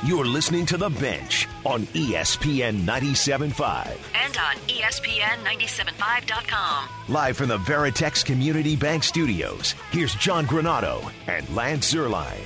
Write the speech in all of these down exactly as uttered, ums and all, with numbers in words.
You're listening to The Bench on E S P N ninety-seven point five. And on E S P N ninety-seven point five dot com. Live from the Veritex Community Bank Studios, here's John Granato and Lance Zierlein.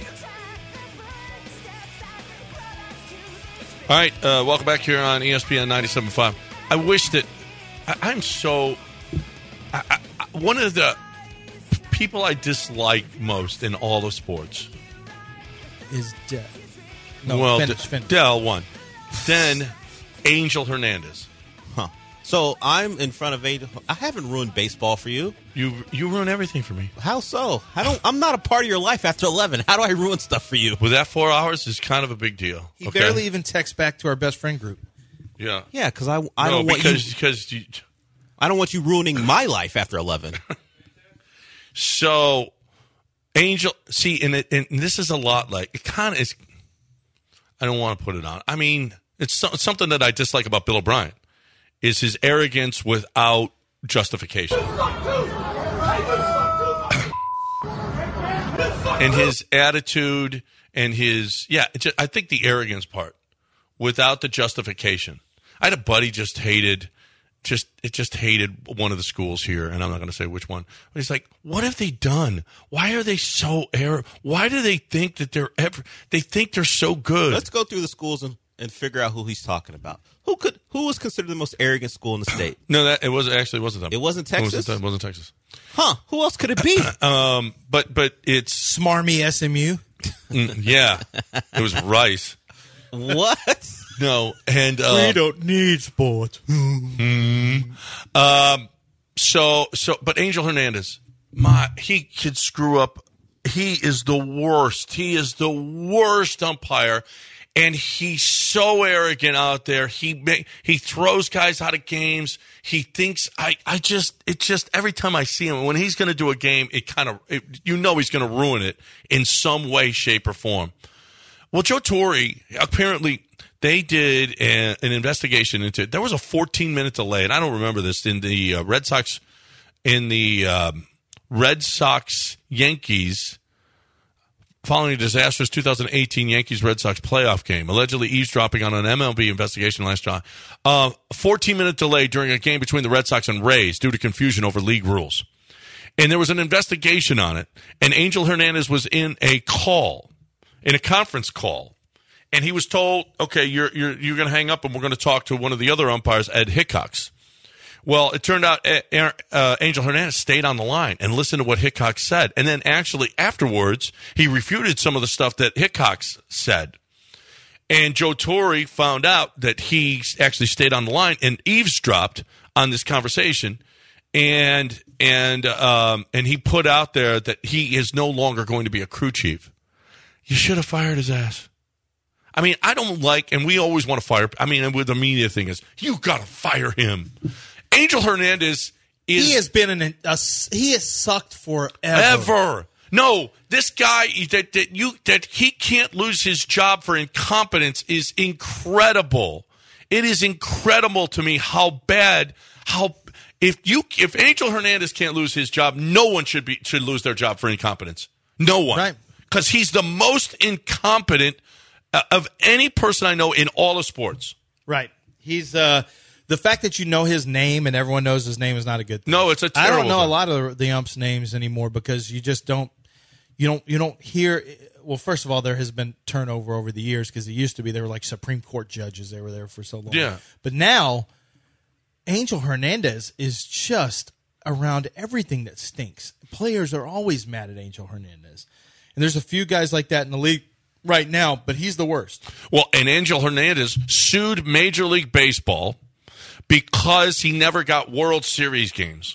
All right, uh, welcome back here on E S P N ninety-seven point five. I wish that I, I'm so I, I, one of the people I dislike most in all of sports is Dell. No, well, finish, D- finish. Dell won. Then Angel Hernandez. Huh. So I'm in front of Angel. I haven't ruined baseball for you. You you ruin everything for me. How so? I don't. I'm not a part of your life after eleven. How do I ruin stuff for you? Well, that four hours is kind of a big deal. He okay? barely even texts back to our best friend group. Yeah. Yeah, because I, I no, don't want because, you. Because you, I don't want you ruining my life after eleven. So, Angel, see, and, it, and this is a lot like it kind of is. I don't want to put it on. I mean, it's, so, it's something that I dislike about Bill O'Brien is his arrogance without justification. And his attitude and his, yeah, just, I think the arrogance part without the justification. I had a buddy just hated, just it just hated one of the schools here, and I'm not going to say which one. But he's like, what have they done? Why are they so arrogant? Why do they think that they're ever, they think they're so good? Let's go through the schools and, and figure out who he's talking about. Who could, who was considered the most arrogant school in the state? No, that it was actually it wasn't them. It wasn't Texas? It wasn't, it wasn't Texas. Huh. Who else could it be? Um, but but it's Smarmy S M U. mm, yeah, it was Rice. What? No, and uh, We don't need sports. mm, um, so so, but Angel Hernandez, my he could screw up. He is the worst. He is the worst umpire, and he's so arrogant out there. He ma- he throws guys out of games. He thinks I I just it just every time I see him when he's going to do a game, it kind of you know he's going to ruin it in some way, shape, or form. Well, Joe Torre apparently. They did a, an investigation into it. There was a fourteen-minute delay, and I don't remember this, in the uh, Red Sox, in the um, Red Sox Yankees, following a disastrous two thousand eighteen Yankees-Red Sox playoff game, allegedly eavesdropping on an M L B investigation last July. Uh, a fourteen-minute delay during a game between the Red Sox and Rays due to confusion over league rules. And there was an investigation on it, and Angel Hernandez was in a call, in a conference call. And he was told, okay, you're you're you're going to hang up, and we're going to talk to one of the other umpires, Ed Hickox. Well, it turned out uh, Angel Hernandez stayed on the line and listened to what Hickox said, and then actually afterwards he refuted some of the stuff that Hickox said. And Joe Torre found out that he actually stayed on the line and eavesdropped on this conversation, and and um, and he put out there that he is no longer going to be a crew chief. You should have fired his ass. I mean, I don't like, and we always want to fire. I mean, with the media thing is, you got to fire him. Angel Hernandez is He has been in a, a he has sucked forever. ever. No, this guy that that you that he can't lose his job for incompetence is incredible. It is incredible to me how bad how if you if Angel Hernandez can't lose his job, no one should be should lose their job for incompetence. No one, Right. Because he's the most incompetent of any person I know in all of sports. Right. He's uh the fact that you know his name and everyone knows his name is not a good thing. No, it's a I terrible don't know thing. a lot of the umps' names anymore because you just don't you don't you don't hear. Well, first of all, there has been turnover over the years because it used to be they were like Supreme Court judges. They were there for so long. Yeah. But now, Angel Hernandez is just around everything that stinks. Players are always mad at Angel Hernandez, and there's a few guys like that in the league right now, but he's the worst. Well, and Angel Hernandez sued Major League Baseball because he never got World Series games.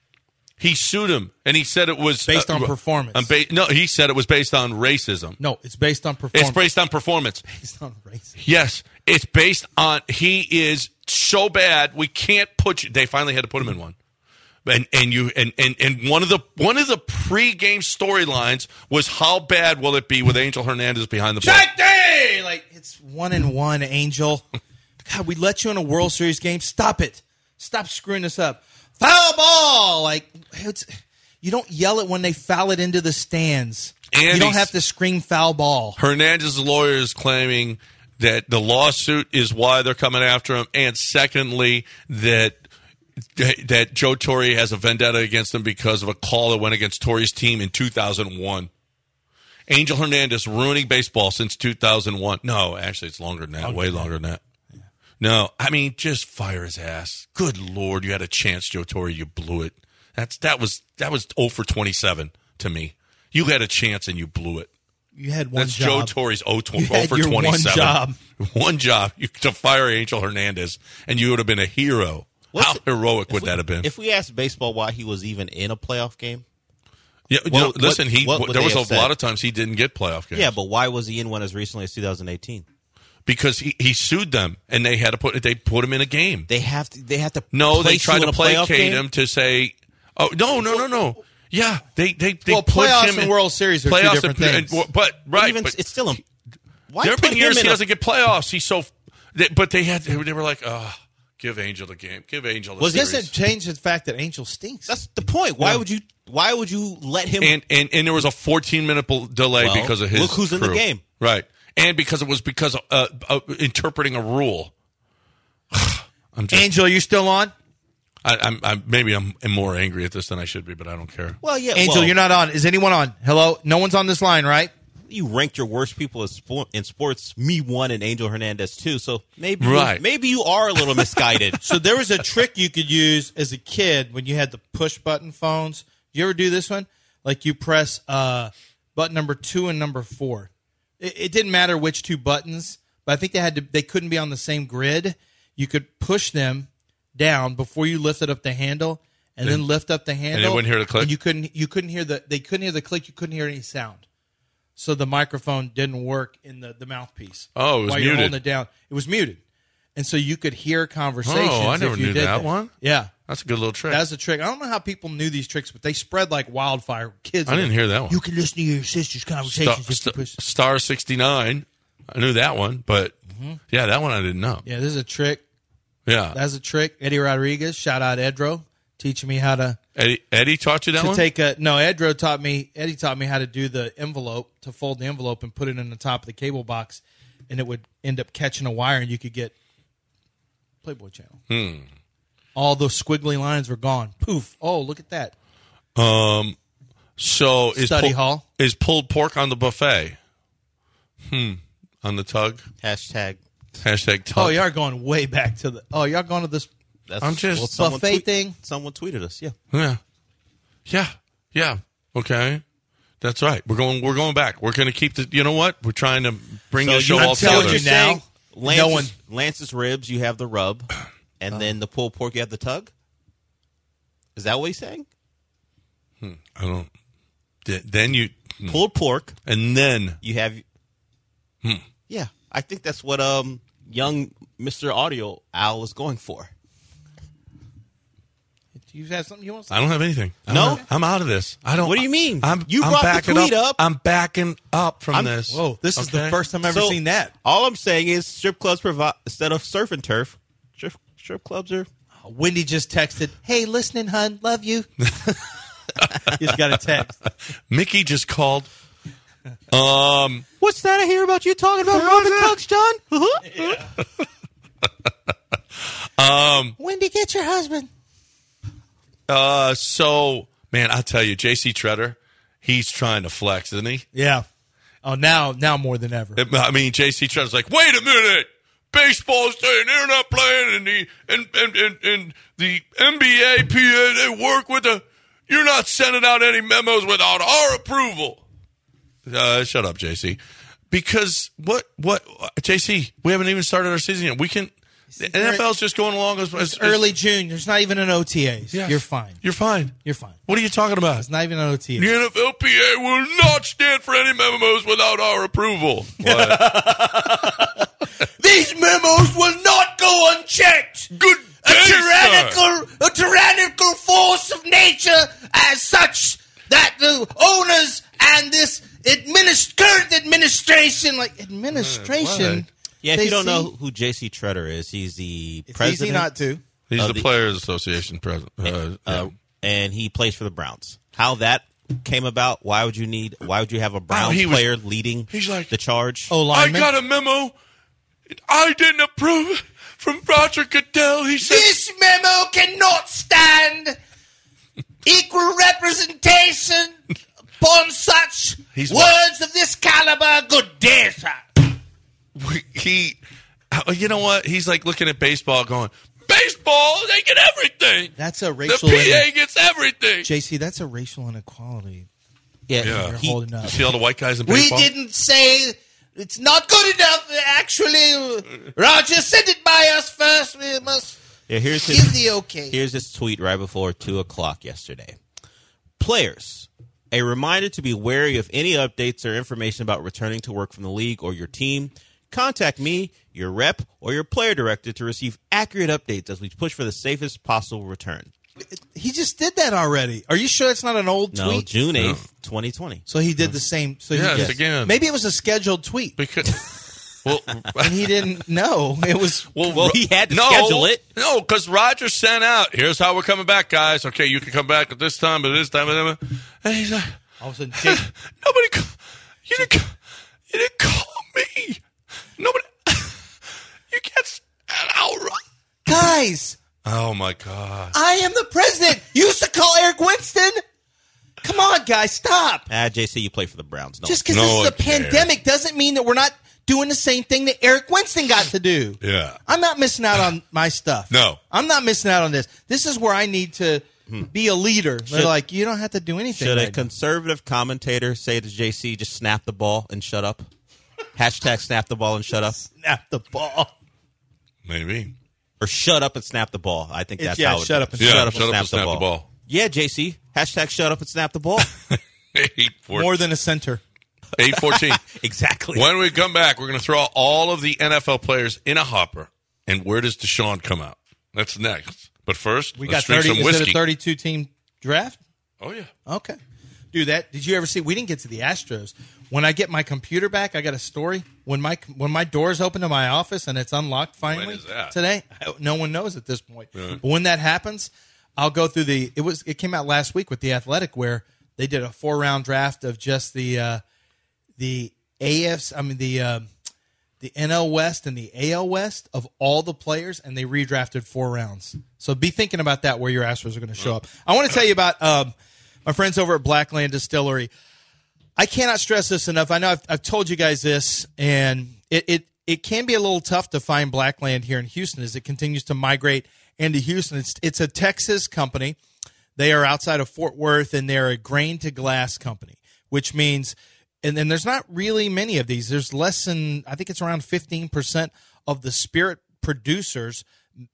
He sued him, and he said it was Based uh, on performance. on ba- no, he said it was based on racism. No, it's based on performance. It's based on performance. based on race. Yes, it's based on he is so bad we can't put you. They finally had to put him in one. And and you and, and, and one of the one of the pregame storylines was how bad will it be with Angel Hernandez behind the plate? Check day! Like, it's one and one, Angel. God, we let you in a World Series game. Stop it. Stop screwing this up. Foul ball! Like, it's, you don't yell it when they foul it into the stands. And you don't he's- have to scream foul ball. Hernandez's lawyer is claiming that the lawsuit is why they're coming after him, and secondly, that that Joe Torre has a vendetta against him because of a call that went against Torre's team in two thousand one. Angel Hernandez ruining baseball since two thousand one. No, actually, it's longer than that. Longer way than longer than that. Yeah. No, I mean, just fire his ass. Good Lord, you had a chance, Joe Torre. You blew it. That's that was that was oh for twenty-seven to me. You had a chance and you blew it. You had one That's job. Joe Torre's oh you had for your twenty-seven. One job. One job you, to fire Angel Hernandez, and you would have been a hero. What's How it, heroic would we, that have been? If we asked baseball why he was even in a playoff game? Yeah, what, you know, listen, what, he what there was a said? lot of times he didn't get playoff games. Yeah, but why was he in one as recently as two thousand eighteen? Because he, he sued them, and they had to put they put him in a game. They have to. They have to. No, they place tried you to in a playoff placate game? him to say, "Oh no, no, no, no." Yeah, they they they well, put playoffs him and in World Series are two playoffs different and, things. and, but But right, even, but it's still a. Why there have put been him years in he a- doesn't get playoffs. He's so, they, but they had they were like, "Oh, give Angel the game, give Angel the Well, series." doesn't change the fact that Angel stinks. That's the point. Why Yeah. would you? Why would you let him? and and and there was a fourteen minute delay Well, because of his. look who's in the crew. game. Right, and because it was because of uh, uh, interpreting a rule. I'm just, Angel, you still on? I, I'm, I'm maybe I'm more angry at this than I should be, but I don't care. well, yeah, Angel, well, you're not on. Is anyone on? Hello? No one's on this line, right? You ranked your worst people in, sport, in sports. Me one and Angel Hernandez two. So maybe, Right. you, maybe you are a little misguided. So there was a trick you could use as a kid when you had the push button phones. You ever do this one? Like you press uh, button number two and number four. It, it didn't matter which two buttons, but I think they had to. They couldn't be on the same grid. You could push them down before you lifted up the handle, and then lift up the handle. wouldn't hear the click? And you couldn't. You couldn't hear the. They couldn't hear the click. You couldn't hear any sound. So the microphone didn't work in the, the mouthpiece. Oh, it was while you're muted. holding it down. It was muted, and so you could hear conversations. Oh, I never if you knew did that one. Yeah. That's a good little trick. That's a trick. I don't know how people knew these tricks, but they spread like wildfire. Kids, I didn't hear that one. You can listen to your sister's Star, conversations. if you Star, push. Star sixty-nine. I knew that one, but yeah, that one I didn't know. Yeah, this is a trick. Yeah, That's a trick. Eddie Rodriguez, shout out Edro, teaching me how to Eddie, Eddie taught you that to one. take a no. Edro taught me. Eddie taught me how to do the envelope, to fold the envelope and put it in the top of the cable box, and it would end up catching a wire, and you could get Playboy Channel. Hmm. All those squiggly lines were gone. Poof! Oh, look at that. Um, so is Study pull- hall. is pulled pork on the buffet? Hmm. On the tug. Hashtag. Hashtag tug. Oh, y'all are going way back to the. Oh, y'all going to this That's, I'm just- someone buffet tweet- thing? Someone tweeted us. Yeah. Yeah. Yeah. Yeah. Okay. That's right. We're going. We're going back. We're going to keep the. You know what? We're trying to bring So the show you- all I'm telling together. you now, saying Lance's, no one- Lance's ribs, you have the rub, and then the pulled pork, you have the tug. Is that what he's saying? I don't. th- Then you Pulled pork, and then you have. Hmm. Yeah, I think that's what um young Mister Audio Al is going for. Do you have something you want to say? I don't have anything. I'm No? out- I'm out of this. I don't. What do you mean? I'm. You I'm brought the backing tweet up. I'm backing up from I'm- this. Whoa, this is the Okay? first time I've ever So, seen that. All I'm saying is strip clubs provide instead of surf and turf. Strip, strip clubs are. Wendy just texted, "Hey, listening, hun, love you." Just got a text. Mickey just called. Um. What's that I hear about you talking about Robin Tugs, John? Um. Wendy, get your husband. Uh. So, man, I'll tell you, J C Treader, he's trying to flex, isn't he? Yeah. Oh, now, now more than ever. I mean, J C Treader's like, wait a minute. Baseball's saying they're not playing, and the and and, and, and the N B A, P A, they work with the. You're not sending out any memos without our approval. Uh, shut up, J C. Because what what J C? We haven't even started our season yet. We can. The N F L's just going along as, as It's early June. There's not even an O T As. Yes. You're fine. You're fine. You're fine. What are you talking about? It's not even an O T The A. N F L P A will not stand for any memos without our approval. What? These memos will not go unchecked. Good A day, sir. tyrannical, a tyrannical force of nature, as such that the owners and this administ- current administration, like administration. what? Yeah, if they you don't see- know who J C Treader is, he's the it's president. easy not to. He's of the, the- Players Association president. Uh, uh, and he plays for the Browns. How that came about? Why would you need? Why would you have a Browns he was- player leading he's like- the charge? Oh, I lineman. got a memo I didn't approve from Roger Goodell. He said This memo cannot stand equal representation upon such He's words of this caliber. Good day, sir. he, you know what? He's like looking at baseball going, baseball, they get everything. That's a The racial. P A gets everything. J C, that's a racial inequality. Yeah, Yeah. You're he- holding up. See all the white guys in We baseball? didn't say it's not good enough. Actually, Roger sent it by us first. We must yeah, here's give his, the okay. here's his tweet right before two o'clock yesterday. Players, a reminder to be wary of any updates or information about returning to work from the league or your team. Contact me, your rep, or your player director to receive accurate updates as we push for the safest possible return. He just did that already. Are you sure it's not an old No, tweet? June eighth, twenty twenty. So he did the same. So Yes, he did. again. Maybe it was a scheduled tweet, Because, well, and he didn't know it was. Well, he had to no, schedule it. No, because Roger sent out, here's how we're coming back, guys. Okay, you can come back at this time, but this time, and he's like, All of a sudden, Jake, nobody, ca- you didn't, ca- you didn't call me. Nobody, you can't stand out, right? guys, Oh my God! I am the president. You used to call Eric Winston. Come on, guys, stop. Ah, J C, you play for the Browns. No. Just because No this is one a cares. pandemic doesn't mean that we're not doing the same thing that Eric Winston got to do. Yeah. I'm not missing out on my stuff. No. I'm not missing out on this. This is where I need to be a leader. They're Should- like, you don't have to do anything. Should a right now. conservative commentator say to J C, just snap the ball and shut up? Hashtag snap the ball and shut up. Snap the ball. Maybe. Or shut up and snap the ball. I think It's- that's yeah, how it shut goes. up and Yeah, shut up shut and up snap, and snap the, the ball. ball. Yeah, J C. Hashtag shut up and snap the ball. eight fourteen. More than a center. eight fourteen. Exactly. When we come back, we're going to throw all of the N F L players in a hopper. And where does Deshaun come out? That's next. But first, We let's got drink thirty. some Is it whiskey. a thirty-two team draft? Oh, yeah. Okay. Do that. Did you ever see? We didn't get to the Astros. When I get my computer back, I got a story. When my when my doors open to my office and it's unlocked finally is that? today, I- no one knows at this point. But when that happens, I'll go through the. It was it came out last week with the Athletic where they did a four round draft of just the uh, the A F. I mean the uh, the N L West and the A L West of all the players, and they redrafted four rounds. So be thinking about that where your Astros are going to show up. I want to tell you about um, my friends over at Blackland Distillery. I cannot stress this enough. I know I've, I've told you guys this, and it, it it can be a little tough to find Blackland here in Houston as it continues to migrate into Houston. It's it's a Texas company. They are outside of Fort Worth, and they're a grain to glass company, which means, and then there's not really many of these. There's less than, I think it's around fifteen percent of the spirit producers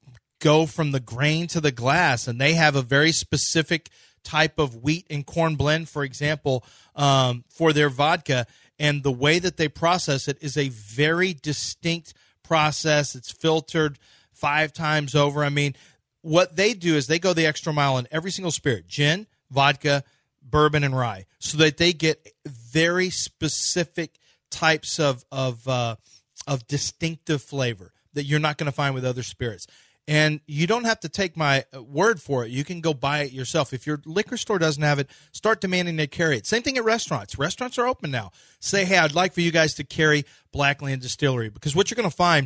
go from the grain to the glass, and they have a very specific type of wheat and corn blend, for example, um, for their vodka. And the way that they process it is a very distinct process. It's filtered five times over. I mean, what they do is they go the extra mile in every single spirit, gin, vodka, bourbon, and rye, so that they get very specific types of of uh, of distinctive flavor that you're not going to find with other spirits. And you don't have to take my word for it. You can go buy it yourself. If your liquor store doesn't have it, start demanding they carry it. Same thing at restaurants. Restaurants are open now. Say, hey, I'd like for you guys to carry Blackland Distillery, because what you're going to find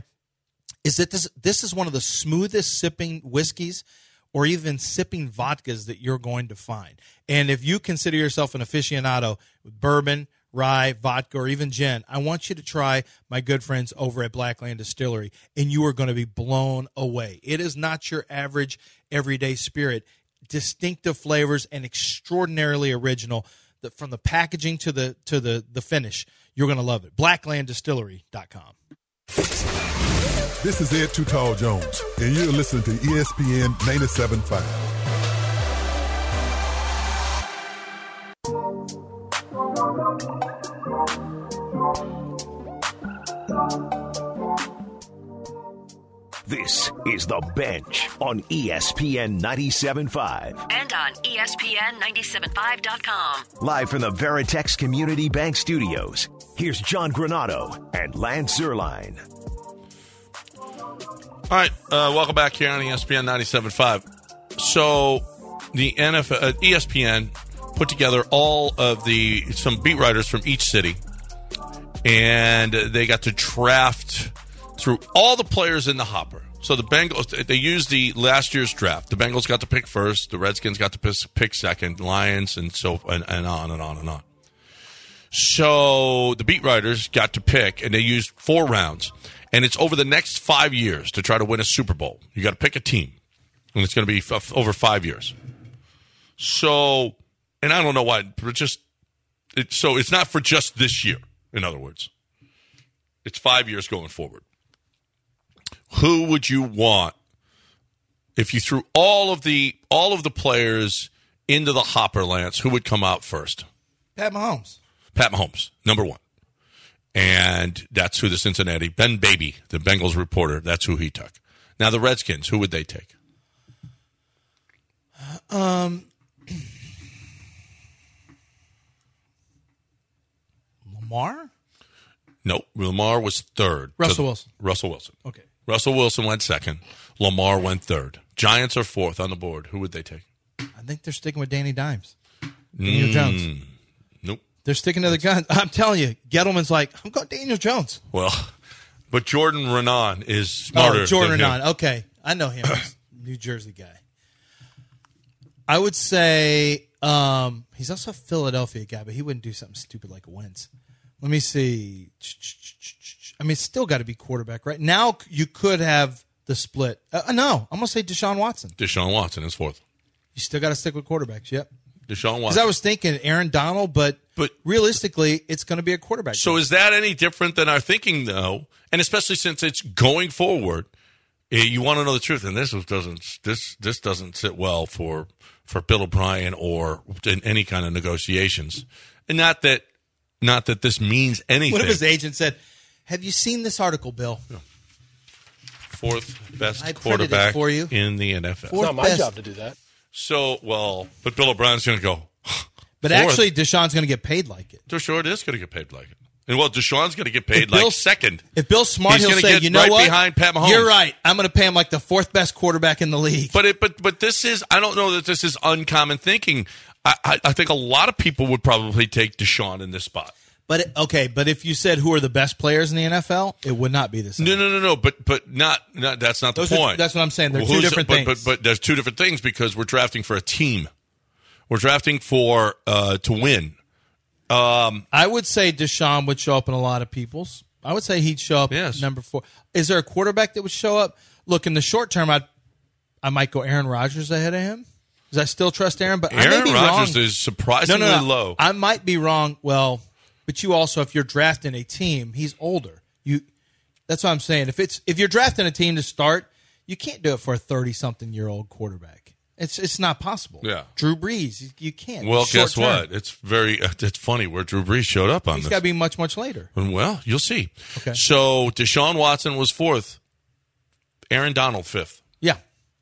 is that this this is one of the smoothest sipping whiskeys or even sipping vodkas that you're going to find. And if you consider yourself an aficionado with bourbon, rye, vodka, or even gin, I want you to try my good friends over at Blackland Distillery, and you are going to be blown away. It is not your average everyday spirit. Distinctive flavors and extraordinarily original. The, from the packaging to the to the, the finish, you're going to love it. blackland distillery dot com. This is Ed Too Tall Jones, and you're listening to E S P N ninety-seven point five. This is The Bench on E S P N ninety-seven point five. And on E S P N ninety-seven point five dot com. Live from the Veritex Community Bank Studios, here's John Granato and Lance Zierlein. All right, uh, welcome back here on E S P N ninety-seven point five. So the N F L, uh, E S P N put together all of the some beat writers from each city, and they got to draft through all the players in the hopper. So the Bengals, they used the last year's draft. The Bengals got to pick first. The Redskins got to pick second. Lions and so and, and on and on and on. So the beat writers got to pick, and they used four rounds. And it's over the next five years to try to win a Super Bowl. You got to pick a team, and it's going to be f- over five years. So, and I don't know why, but just it, so it's not for just this year. In other words, it's five years going forward. Who would you want if you threw all of the all of the players into the hopper, Lance? Who would come out first? Pat Mahomes. Pat Mahomes, number one. And that's who the Cincinnati, Ben Baby, the Bengals reporter, that's who he took. Now the Redskins, who would they take? Um, Lamar? No, Lamar was third. Russell Wilson. Russell Wilson. Okay. Russell Wilson went second. Lamar went third. Giants are fourth on the board. Who would they take? I think they're sticking with Danny Dimes. Daniel mm, Jones. Nope. They're sticking to the guns. I'm telling you, Gettleman's like, I'm going Daniel Jones. Well, but Jordan Renan is smarter. Oh, Jordan than Renan. him. Okay. I know him. He's a New Jersey guy. I would say um, he's also a Philadelphia guy, but he wouldn't do something stupid like Wentz. Let me see. I mean, it's still got to be quarterback, right? Now you could have the split. Uh, no, I'm going to say Deshaun Watson. Deshaun Watson is fourth. You still got to stick with quarterbacks, yep. Deshaun Watson. Because I was thinking Aaron Donald, but, but realistically, it's going to be a quarterback. So game. Is that any different than our thinking, though? And especially since it's going forward, you want to know the truth. And this doesn't this this doesn't sit well for for Bill O'Brien or in any kind of negotiations. And not that not that this means anything. What if his agent said, "Have you seen this article, Bill?" No. Fourth best I printed quarterback it for you. in the N F L. Fourth It's not my best. job to do that. So, well, but Bill O'Brien's going to go. But fourth. actually, Deshaun's going to get paid like it. Deshaun is going to get paid like it. And, well, Deshaun's going to get paid If like Bill- second. If Bill's smart, He's he'll gonna say, get "You know right what? behind Pat Mahomes. You're right. I'm going to pay him like the fourth best quarterback in the league." But it, but but this is I don't know that this is uncommon thinking. I, I, I think a lot of people would probably take Deshaun in this spot. But it, okay, but if you said who are the best players in the N F L, it would not be the same. No, no, no, no. But but not, not that's not the Those are- point. that's what I'm saying. They're Well, two who's- different but, things. But, but there's two different things because we're drafting for a team. We're drafting for uh, to win. Um, I would say Deshaun would show up in a lot of people's. I would say he'd show up Yes. number four. Is there a quarterback that would show up? Look, in the short term, I I might go Aaron Rodgers ahead of him. Does I still trust Aaron? But I may Aaron be Rodgers wrong. is surprisingly no, no, no. low. I might be wrong. Well, but you also, if you're drafting a team, he's older. You. That's what I'm saying. If it's if you're drafting a team to start, you can't do it for a thirty-something-year-old quarterback. It's it's not possible. Yeah. Drew Brees, you, you can't. Well, Short guess term. what? It's very it's funny where Drew Brees showed up on He's this. got to be much much later. Well, you'll see. Okay. So Deshaun Watson was fourth. Aaron Donald fifth. Yeah.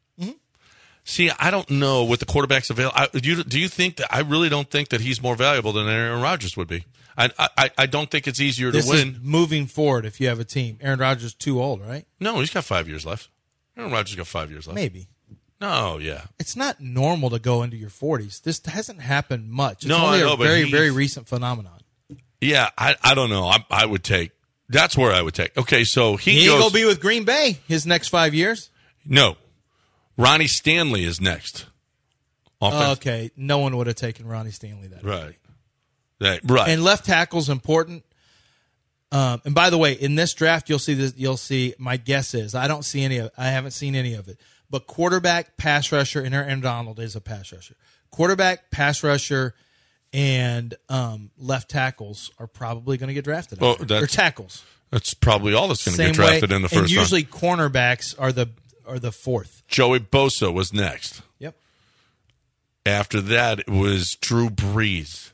See, I don't know what the quarterbacks available. I, do you do you think that I really don't think that he's more valuable than Aaron Rodgers would be? I I, I don't think it's easier This to win. is moving forward if you have a team. Aaron Rodgers is too old, right? No, he's got five years left. Aaron Rodgers got five years left. Maybe. No, yeah. It's not normal to go into your forties. This hasn't happened much. It's No, only I know, a but very, he's- very recent phenomenon. Yeah, I, I don't know. I, I would take. That's where I would take. Okay, so he, He ain't goes. going to be with Green Bay his next five years? No, Ronnie Stanley is next. Offense. Okay. No one would have taken Ronnie Stanley that early. Right. Right. Right. And left tackle's important. Um, and by the way, in this draft, you'll see this. You'll see. My guess is I don't see any of. I haven't seen any of it. But quarterback, pass rusher, and Aaron Donald is a pass rusher. Quarterback, pass rusher, and um, left tackles are probably going to get drafted. Well, out there. that's- or tackles. That's probably all that's going to Same get drafted way. in the and first usually round. cornerbacks are the are the fourth. Joey Bosa was next. Yep. After that, it was Drew Brees.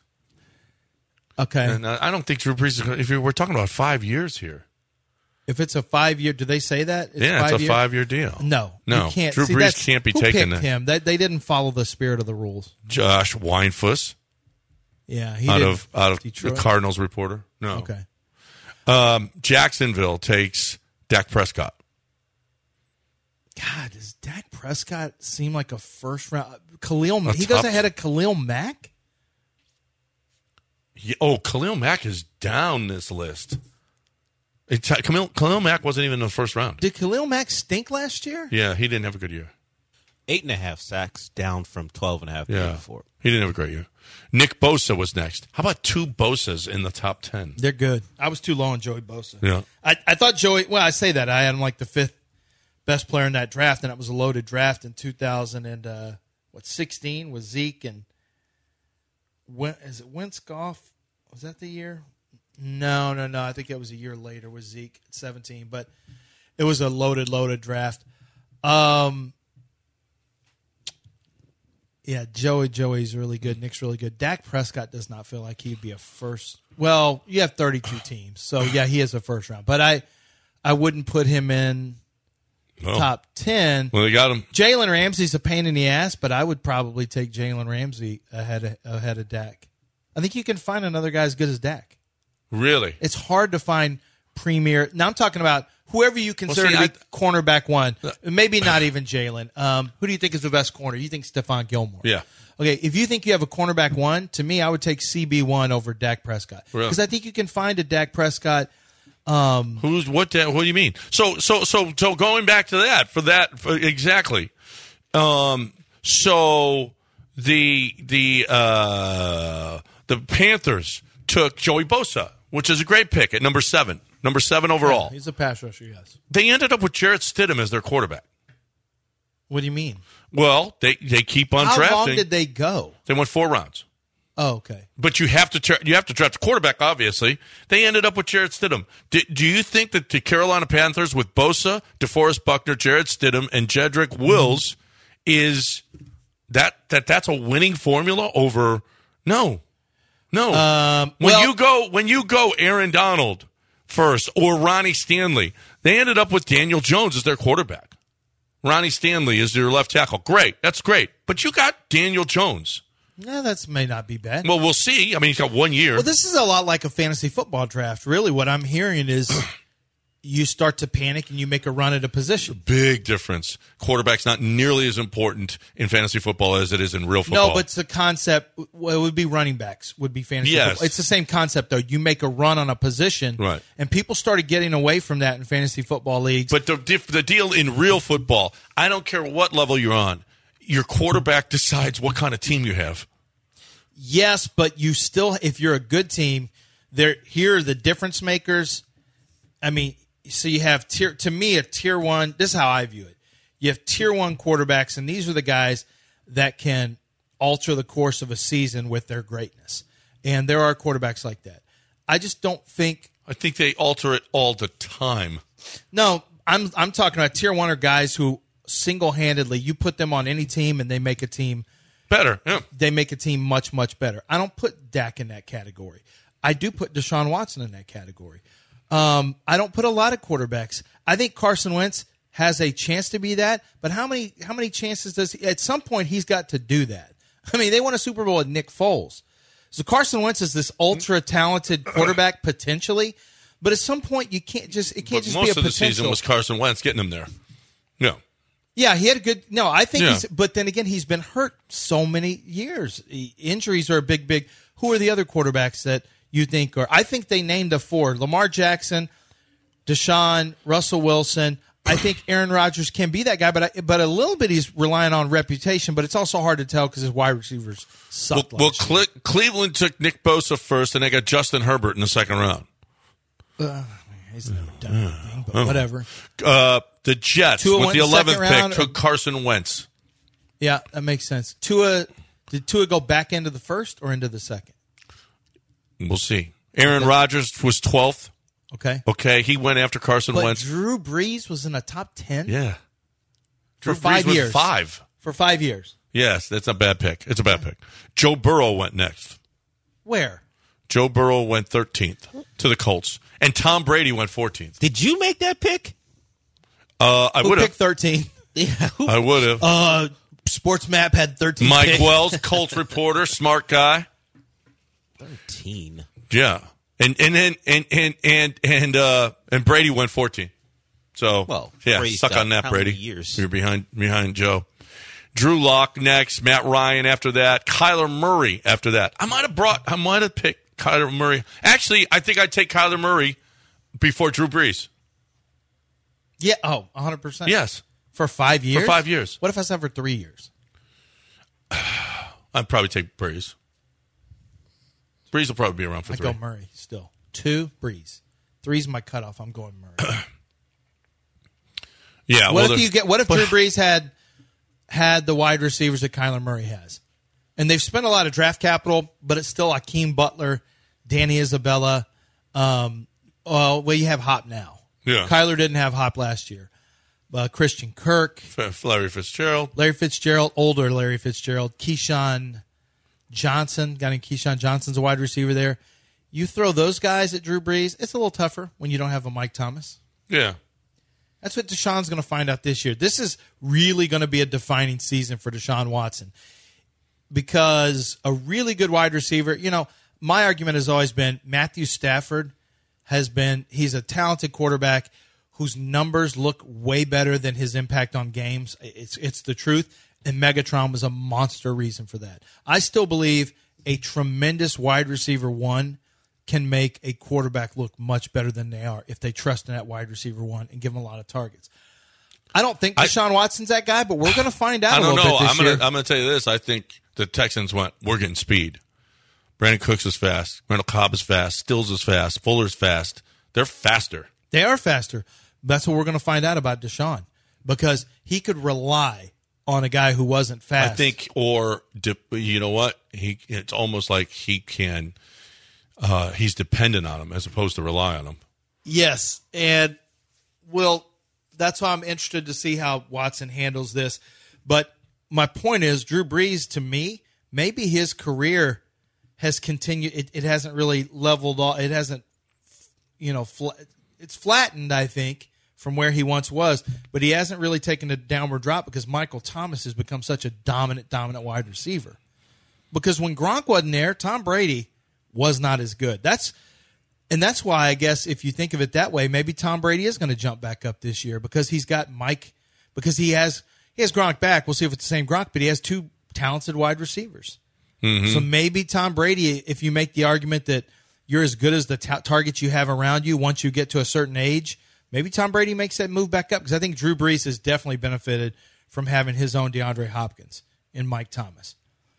Okay. And I I don't think Drew Brees is going to, if you, we're talking about five years here. If it's a five year, do they say that? It's yeah, it's a year? five-year deal. No, No. you can't. Drew See, Brees that's- can't be who taking picked that. him. They, they didn't follow the spirit of the rules. Josh Weinfuss Yeah, he out did. of out of Detroit. the Cardinals reporter. No. Okay. Um, Jacksonville takes Dak Prescott. God, does Dak Prescott seem like a first round? Khalil, A he goes top- ahead of Khalil Mack. Yeah, oh, Khalil Mack is down this list. It's, Khalil, Khalil Mack wasn't even in the first round. Did Khalil Mack stink last year? Yeah, he didn't have a good year. Eight and a half sacks, down from twelve and a half the year Yeah, before. he didn't have a great year. Nick Bosa was next. How about two Bosas in the top ten? They're good. I was too low on Joey Bosa. Yeah. I, I thought Joey, well, I say that. I had him like the fifth best player in that draft, and it was a loaded draft in two thousand and, uh, what, sixteen with Zeke and, when, is it Wentz Goff? Was that the year? No, no, no. I think it was a year later with Zeke at seventeen, but it was a loaded, loaded draft. Um, yeah, Joey, Joey's really good. Nick's really good. Dak Prescott does not feel like he'd be a first. Well, you have thirty-two teams, so yeah, he is a first round. But I, I wouldn't put him in Oh. top ten. Well, they got him. Jalen Ramsey's a pain in the ass, but I would probably take Jalen Ramsey ahead of, ahead of Dak. I think you can find another guy as good as Dak. Really? It's hard to find premier. Now I'm talking about whoever you consider see, to be I- cornerback one. Maybe not even Jalen. Um, who do you think is the best corner? You think Stephon Gilmore? Yeah. Okay, if you think you have a cornerback one, to me, I would take C B one over Dak Prescott. Really? Because I think you can find a Dak Prescott. Who's what? The, what do you mean? So, so, so, so, going back to that for that for, exactly. Um, so the the uh, the Panthers took Joey Bosa, which is a great pick at number seven, number seven overall. He's a pass rusher, yes. They ended up with Jarrett Stidham as their quarterback. What do you mean? Well, they they keep on How drafting. long did they go? They went four rounds. Oh, okay. But you have to tra- you have to draft a quarterback. Obviously, they ended up with Jarrett Stidham. Do, do you think that the Carolina Panthers with Bosa, DeForest Buckner, Jarrett Stidham, and Jedrick Wills is that that that's a winning formula over? No, no. Um, when well- you go when you go Aaron Donald first or Ronnie Stanley, they ended up with Daniel Jones as their quarterback. Ronnie Stanley is their left tackle. Great, that's great. But you got Daniel Jones. No, that may not be bad. Well, we'll see. I mean, he's got one year. Well, this is a lot like a fantasy football draft. Really, what I'm hearing is you start to panic and you make a run at a position. Big difference. Quarterback's not nearly as important in fantasy football as it is in real football. No, but it's the concept. Well, it would be running backs. Would be fantasy Yes. football. It's the same concept, though. You make a run on a position, Right. And people started getting away from that in fantasy football leagues. But the diff- the deal in real football, I don't care what level you're on, your quarterback decides what kind of team you have. Yes, but you still, if you're a good team, there here are the difference makers. I mean, so you have tier. To me, a tier one. This is how I view it. You have tier one quarterbacks, and these are the guys that can alter the course of a season with their greatness. And there are quarterbacks like that. I just don't think. I think they alter it all the time. No, I'm I'm talking about tier one are guys who single handedly you put them on any team and they make a team. Better, yeah. They make a team much, much better. I don't put Dak in that category. I do put Deshaun Watson in that category. Um, I don't put a lot of quarterbacks. I think Carson Wentz has a chance to be that, but how many how many chances does he? At some point, he's got to do that. I mean, they won a Super Bowl with Nick Foles. So Carson Wentz is this ultra talented quarterback potentially, but at some point you can't just it can't But just most be a of the potential. season was Carson Wentz getting him there. Yeah. Yeah, he had a good. No, I think Yeah. he's. But then again, he's been hurt so many years. He- Injuries are a big, big. Who are the other quarterbacks that you think are? I think they named the four: Lamar Jackson, Deshaun, Russell Wilson. I think Aaron Rodgers can be that guy, but I, but a little bit he's relying on reputation. But it's also hard to tell because his wide receivers Well, suck. well Cle- Cleveland took Nick Bosa first, and they got Justin Herbert in the second round. He's never done anything, but whatever. Uh, the Jets, Tua with went the eleventh second pick, round, took or- Carson Wentz. Yeah, that makes sense. Tua did Tua go back into the first or into the second? We'll see. Aaron Rodgers was twelfth. Okay, Okay, he went after Carson but Wentz. Drew Brees was in the top ten. Yeah. For Drew five Brees was years. Five. For five years. Yes, that's a bad pick. It's a bad pick. Joe Burrow went next. Where? Joe Burrow went thirteenth to the Colts. And Tom Brady went fourteenth. Did you make that pick? Uh, I Who would picked have. thirteen? Yeah. Who- I would have. Uh, Sports Map had thirteen. Mike picks. Wells, Colts reporter, smart guy. thirteen. Yeah. And and then and and and and uh and Brady went fourteen. So Well, yeah, Brady's suck got on that, how Brady. many years? You're behind behind Joe. Drew Lock next, Matt Ryan after that, Kyler Murray after that. I might have brought I might have picked Kyler Murray. Actually, I think I'd take Kyler Murray before Drew Brees. Yeah. Oh, one hundred percent. Yes. For five years? For five years. What if I said for three years? I'd probably take Brees. Brees will probably be around for I three. go Murray still. Two, Brees. Three's my cutoff. I'm going Murray. Yeah. What well, if you get? What if Drew Brees had had the wide receivers that Kyler Murray has, and they've spent a lot of draft capital, but it's still Akeem Butler, Danny Isabella. Um, well, well, you have Hop now. Yeah. Kyler didn't have Hop last year. Uh, Christian Kirk, F- Larry Fitzgerald. Larry Fitzgerald, older Larry Fitzgerald, Keyshawn Johnson, guy named Keyshawn Johnson's a wide receiver there. You throw those guys at Drew Brees, it's a little tougher when you don't have a Mike Thomas. Yeah. That's what Deshaun's going to find out this year. This is really going to be a defining season for Deshaun Watson because a really good wide receiver, you know, my argument has always been Matthew Stafford has been, he's a talented quarterback whose numbers look way better than his impact on games. It's it's the truth, and Megatron was a monster reason for that. I still believe a tremendous wide receiver one can make a quarterback look much better than they are if they trust in that wide receiver one and give him a lot of targets. I don't think Deshaun I, Watson's that guy, but we're going to find out I a don't little know. bit this I'm gonna, year. I'm going to tell you this. I think the Texans went, we're getting speed. Brandon Cooks is fast. Randall Cobb is fast. Stills is fast. Fuller's fast. They're faster. They are faster. That's what we're going to find out about Deshaun because he could rely on a guy who wasn't fast. I think, or you know what? He it's almost like he can. Uh, he's dependent on him as opposed to rely on him. Yes, and well, that's why I'm interested to see how Watson handles this. But my point is, Drew Brees, to me, maybe his career has continued. It, it hasn't really leveled off. It hasn't, you know, fl- it's flattened, I think, from where he once was. But he hasn't really taken a downward drop because Michael Thomas has become such a dominant, dominant wide receiver. Because when Gronk wasn't there, Tom Brady was not as good. That's and that's why I guess if you think of it that way, maybe Tom Brady is going to jump back up this year because he's got Mike, because he has he has Gronk back. We'll see if it's the same Gronk, but he has two talented wide receivers. Mm-hmm. So maybe Tom Brady, if you make the argument that you're as good as the ta- targets you have around you once you get to a certain age, maybe Tom Brady makes that move back up because I think Drew Brees has definitely benefited from having his own DeAndre Hopkins and Mike Thomas.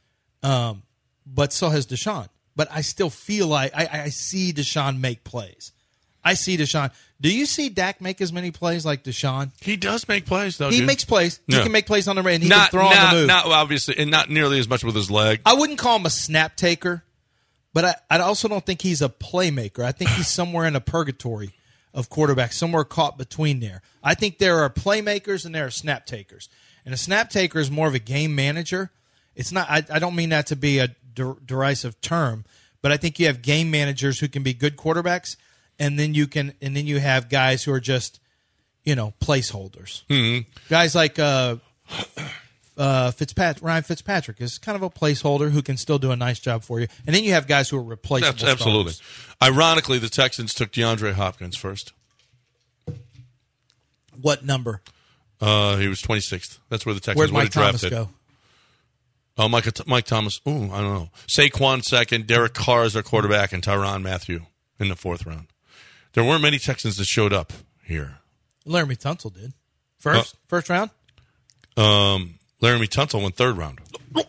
Um, but so has Deshaun. But I still feel like I, I see Deshaun make plays. I see Deshaun. Do you see Dak make as many plays like Deshaun? He does make plays, though. He dude. makes plays. He Yeah. can make plays on the and he not, can throw not, on the move. Not obviously, and not nearly as much with his leg. I wouldn't call him a snap taker, but I, I also don't think he's a playmaker. I think he's somewhere in a purgatory of quarterbacks, somewhere caught between there. I think there are playmakers and there are snap takers. And a snap taker is more of a game manager. It's not. I, I don't mean that to be a der- derisive term, but I think you have game managers who can be good quarterbacks, and then you can, and then you have guys who are just, you know, placeholders. Mm-hmm. Guys like uh, uh, Fitzpatrick, Ryan Fitzpatrick is kind of a placeholder who can still do a nice job for you, and then you have guys who are replaceable. That's, absolutely. stars. Ironically, the Texans took DeAndre Hopkins first. What number? Uh, he was twenty-sixth. That's where the Texans Where'd would Mike have Thomas drafted. go? Oh, Mike, Mike Thomas. Ooh, I don't know. Saquon second. Derek Carr is their quarterback, and Tyrann Mathieu in the fourth round. There weren't many Texans that showed up here. Laramie Tunsil did. First, Uh, first round. Um, Laramie Tunsil went third round.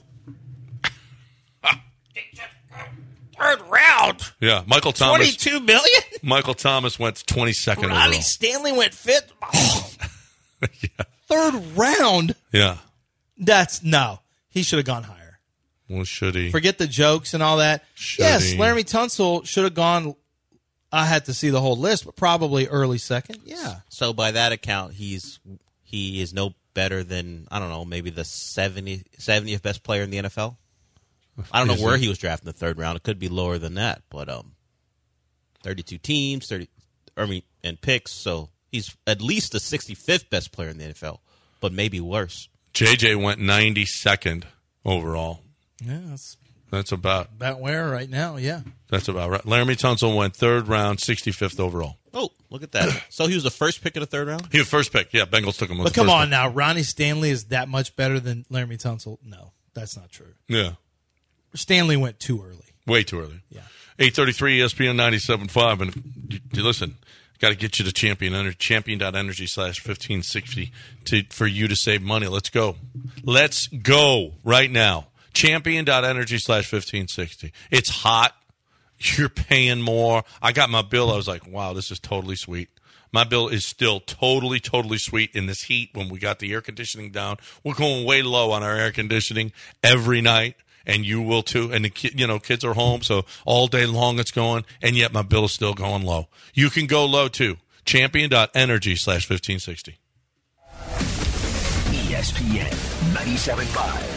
Third round. Yeah, Michael Thomas. Twenty-two million. Michael Thomas went twenty-second Ronnie overall. Stanley went fifth. Oh. yeah. Third round. Yeah. That's no. He should have gone higher. Well, should he? Forget the jokes and all that. Should yes, he? Laramie Tunsil should have gone. I had to see the whole list, but probably early second. Yeah. So by that account, he's he is no better than, I don't know, maybe the seventieth, seventieth best player in the N F L. I don't know Is where it? he was drafted in the third round. It could be lower than that, but um, thirty-two teams, thirty, I mean, and picks. So he's at least the sixty-fifth best player in the N F L, but maybe worse. J J went ninety-second overall. Yeah, that's That's about about where right now. Yeah. that's about right. Laramie Tunsil went third round, sixty-fifth overall. Oh, look at that. So he was the first pick of the third round? He was first pick. Yeah, Bengals took him. with But the come first on pick. now, Ronnie Stanley is that much better than Laramie Tunsil? No, that's not true. Yeah, Stanley went too early. way too early. Yeah. eight thirty-three E S P N ninety-seven point five. And you, you listen, Got to get you to Champion Energy, champion.energy slash fifteen sixty to for you to save money. Let's go. Let's go right now. Champion.energy slash fifteen sixty. It's hot. You're paying more. I got my bill. I was like, wow, this is totally sweet. My bill is still totally, totally sweet in this heat when we got the air conditioning down. We're going way low on our air conditioning every night. And you will too. And the ki- you know, kids are home, so all day long it's going, and yet my bill is still going low. You can go low too. Champion.energy slash fifteen sixty. E S P N ninety-seven point five.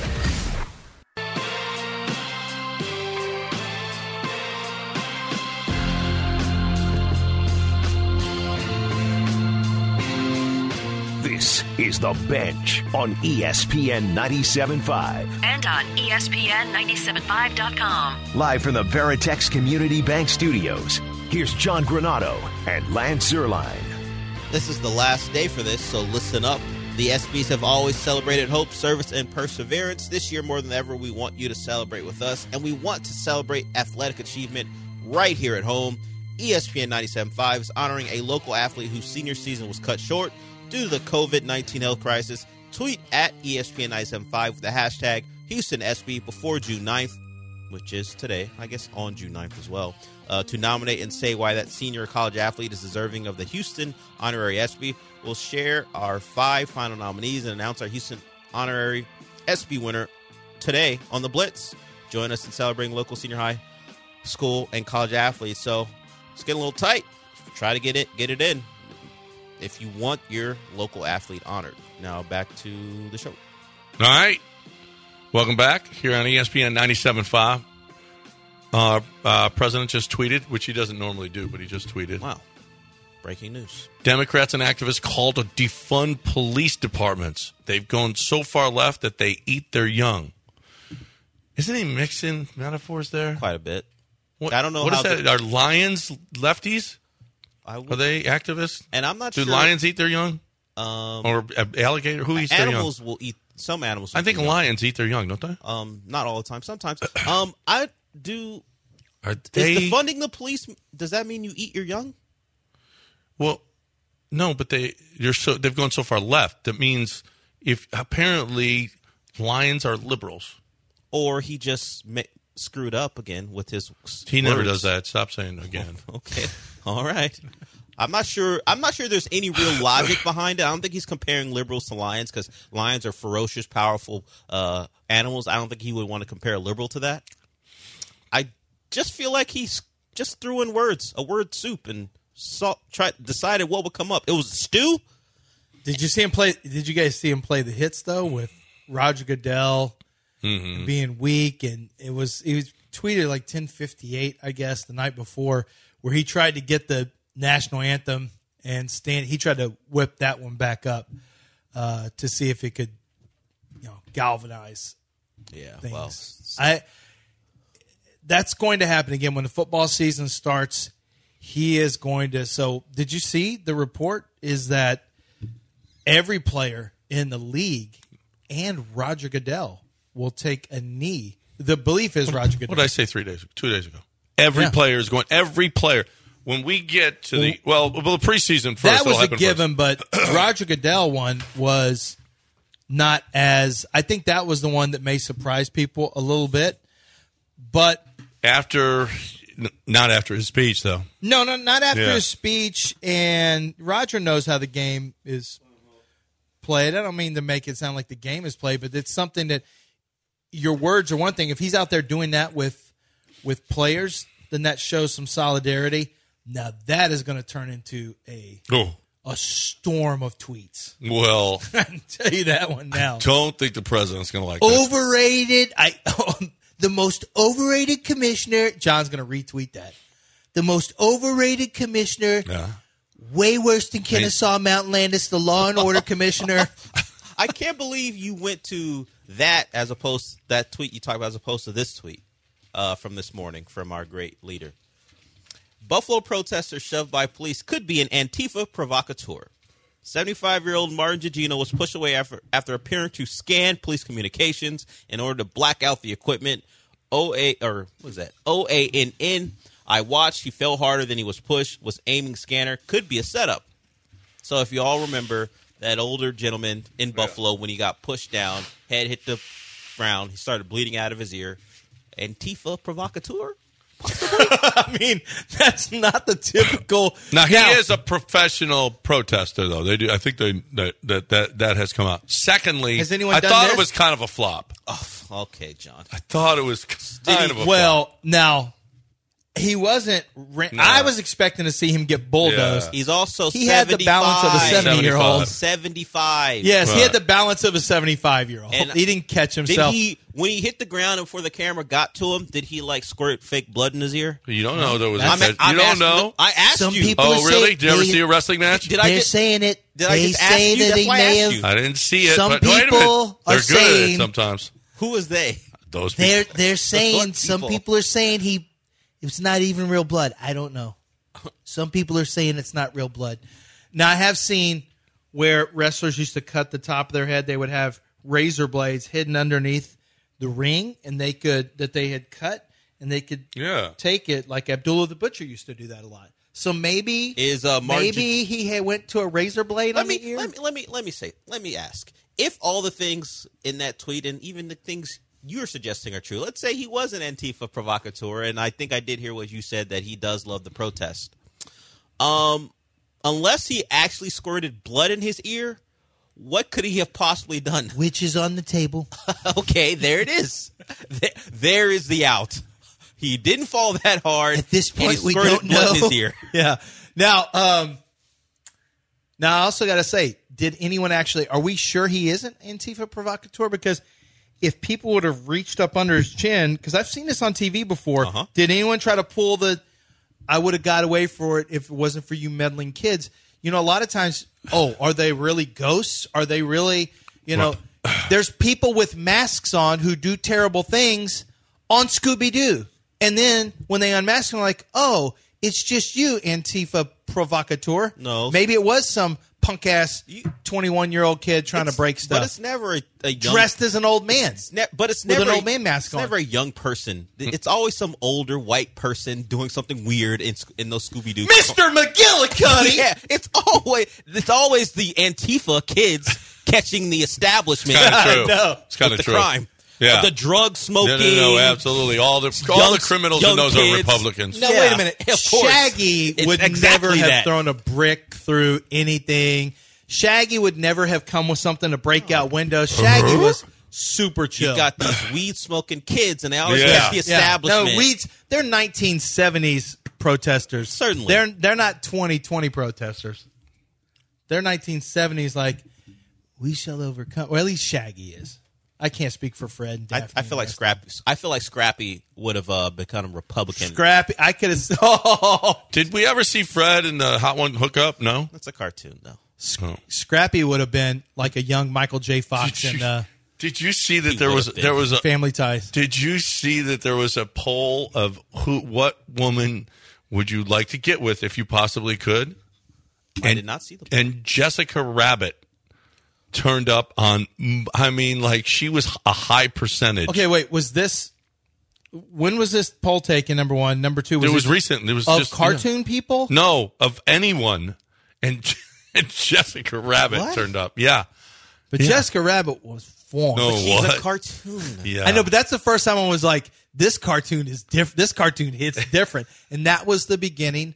This is The Bench on E S P N ninety-seven point five. And on E S P N ninety-seven point five dot com. Live from the Veritex Community Bank Studios, here's John Granato and Lance Zierlein. This is the last day for this, so listen up. The S Bs have always celebrated hope, service, and perseverance. This year, more than ever, we want you to celebrate with us, and we want to celebrate athletic achievement right here at home. E S P N ninety-seven point five is honoring a local athlete whose senior season was cut short due to the covid nineteen health crisis. Tweet at E S P N ninety-seven point five with the hashtag Houston S B before June ninth, which is today, I guess on June ninth as well, uh, to nominate and say why that senior college athlete is deserving of the Houston Honorary S B. We'll share our five final nominees and announce our Houston Honorary S B winner today on The Blitz. Join us in celebrating local senior high school and college athletes. So it's getting a little tight. Try to get it, get it in if you want your local athlete honored. Now back to the show. All right. Welcome back here on E S P N ninety-seven point five. Uh, uh, President just tweeted, which he doesn't normally do, but he just tweeted. Wow. Breaking news. Democrats and activists called to defund police departments. They've gone so far left that they eat their young. Isn't he mixing metaphors there? Quite a bit. What, I don't know what how is that? the- Are lions lefties? I would, Are they activists? and I'm not Do sure. lions eat their young? Um, Or uh, alligator? Who eats animals their young? will eat. Some animals. Will I think eat them. lions eat their young, don't they? Um, not all the time. Sometimes. Um, I do. Are they? Is defunding the police? Does that mean you eat your young? Well, no, but they you're so they've gone so far left. That means if apparently lions are liberals. Or he just ma- screwed up again with his. He never words. does that. Stop saying it again. Okay. All right. I'm not sure. I'm not sure there's any real logic behind it. I don't think he's comparing liberals to lions because lions are ferocious, powerful uh, animals. I don't think he would want to compare a liberal to that. I just feel like he's just threw in words, a word soup, and saw, tried decided what would come up. It was stew. Did you see him play? Did you guys see him play the hits though with Roger Goodell Mm-hmm. being weak? And it was he was tweeted like ten fifty-eight, I guess, the night before, where he tried to get the national anthem and stand. He tried to whip that one back up uh, to see if it could, you know, galvanize Yeah. things. Well, I that's going to happen again when the football season starts. He is going to. So, did you see the report? Is that every player in the league and Roger Goodell will take a knee? The belief is Roger Goodell. What did I say three days, two days ago? Every Yeah. player is going. Every player. When we get to the well, well, the preseason first. That was that'll a happen given, first. but Roger Goodell one was not as. I think that was the one that may surprise people a little bit. But After, n- not after his speech, though. no, no, not after Yeah. his speech. And Roger knows how the game is played. I don't mean to make it sound like the game is played, but it's something that your words are one thing. If he's out there doing that with with players, then that shows some solidarity. Now that is going to turn into a Oh, a storm of tweets. well, I can tell you that one now. don't think the president's going to like this. Overrated. I the most overrated commissioner. John's going to retweet that. The most overrated commissioner. Yeah. Way worse than Kennesaw Mountain Landis, the Law and Order commissioner. I can't believe you went to that as opposed that tweet you talked about as opposed to this tweet uh, from this morning from our great leader. Buffalo protester shoved by police could be an Antifa provocateur. seventy-five-year-old Martin Gugino was pushed away after, after appearing to scan police communications in order to black out the equipment. O A or what was that? O A N N I watched. He fell harder than he was pushed, was aiming scanner. Could be a setup. So if you all remember that older gentleman in Buffalo when he got pushed down, head hit the ground, he started bleeding out of his ear. Antifa provocateur? I mean, that's not the typical. Now he Now- is a professional protester, though. They do. I think they that that that, that has come out. Secondly, Has anyone I done thought this? it was kind of a flop. Oh, okay, John. I thought it was kind of a flop. Well, now he wasn't. Ra- No. I was expecting to see him get bulldozed. Yeah. He's also He had the balance of a seventy-year-old. seventy-five. Yes, he had Right. the balance of a seventy-five-year-old. And He didn't catch Did himself. he, when he hit the ground and before the camera got to him, did he like squirt fake blood in his ear? You don't know there was. I'm- A, you I'm don't asking know. the- I asked Some you. people- Oh, really? Did you ever They- see a wrestling match? Did I They're just saying it. Did I they just ask say you? that That's they why I may asked have. you. I didn't see it. Some but wait a people minute. They're are good at it saying- sometimes. Who was they? Those people. They're they're saying What some people? people are saying he it's not even real blood. I don't know. Some people are saying it's not real blood. Now, I have seen where wrestlers used to cut the top of their head. They would have razor blades hidden underneath the ring, and they could that they had cut, and they could Yeah. take it. Like Abdullah the Butcher used to do that a lot. So maybe Is uh, Mark maybe he had went to a razor blade let on me the ear. let me let me let me say let me ask if all the things in that tweet and even the things you're suggesting are true. Let's say he was an Antifa provocateur, and I think I did hear what you said that he does love the protest. Um, unless he actually squirted blood in his ear, what could he have possibly done? Which is on the table. Okay, there it is. There, there is the out. He didn't fall that hard. At this and he point, we squirted don't blood in know. his ear. Yeah. Now, um, now I also got to say, did anyone actually? Are we sure he isn't Antifa provocateur? Because if people would have reached up under his chin, because I've seen this on T V before, Uh-huh. did anyone try to pull the? I would have got away for it if it wasn't for you meddling kids. You know, a lot of times, oh, are they really ghosts? Are they really? You know, there's people with masks on who do terrible things on Scooby Doo, and then when they unmask them, like, oh, it's just you, Antifa provocateur. No. Maybe it was some punk ass twenty-one year old kid trying to It's- break But stuff, it's never a, a young, dressed as an old man. It's ne- but it's with never an a- old man mask it's on. never a young person. It's always some older white person doing something weird in Sc- in those Scooby Doo. Mister McGillicuddy. Yeah, it's always it's always the Antifa kids catching the establishment. Kind of true. know. It's kind with of the true. crime. Yeah. The drug No, smoking. no, no, absolutely. All the all Young- the criminals young in those kids. are Republicans. Now, Yeah, wait a minute. of course. Shaggy It's would exactly never have that. thrown a brick through anything. Shaggy would never have come with something to break out windows. Shaggy was super chill. You got these weed smoking kids, and they always Yeah. catch the Yeah. establishment. No, weeds. They're nineteen seventies protesters. Certainly. they're they're not twenty twenty protesters. They're nineteen seventies. Like, we shall overcome. Or at least Shaggy is. I can't speak for Fred. And I, Daphne I feel and like the rest. Scrappy. I feel like Scrappy would have uh, become a Republican. Scrappy. I could have. Oh, Did we ever see Fred and the Hot One hook up? No. That's a cartoon, though. Oh. Scrappy would have been like a young Michael J. Fox Did in you, uh, did you see that He there was would've been. there was a Family Ties. Did you see that there was a poll of who what woman would you like to get with if you possibly could? I And- did not see the. And Jessica Rabbit turned up on. I mean, like she was a high percentage. Okay, wait. Was this? When was this poll taken? Number one. Number two. Was it was this recent. It was of just cartoon people. yeah. No, of anyone. And, and Jessica Rabbit What? turned up. Yeah. But Yeah. Jessica Rabbit was formed. No, She's what? a cartoon. Yeah. I know, but that's the first time I was like, "This cartoon is different. This cartoon hits different," and that was the beginning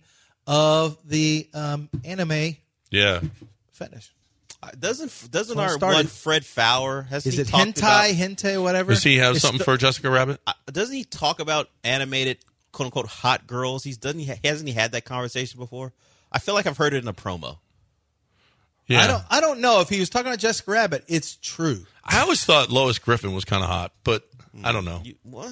of the um, anime Yeah. fetish. Uh, Doesn't doesn't So it our started- one Fred Fowler has Is he it talked hentai, about, hentai, whatever? Does he have It's something st- for Jessica Rabbit? uh, doesn't he talk about animated quote unquote hot girls? He's doesn't he ha- hasn't he had that conversation before? I feel like I've heard it in a promo. Yeah. I don't. I don't know if he was talking about Jessica Rabbit. It's true. I always thought Lois Griffin was kind of hot, but I don't know. You, what?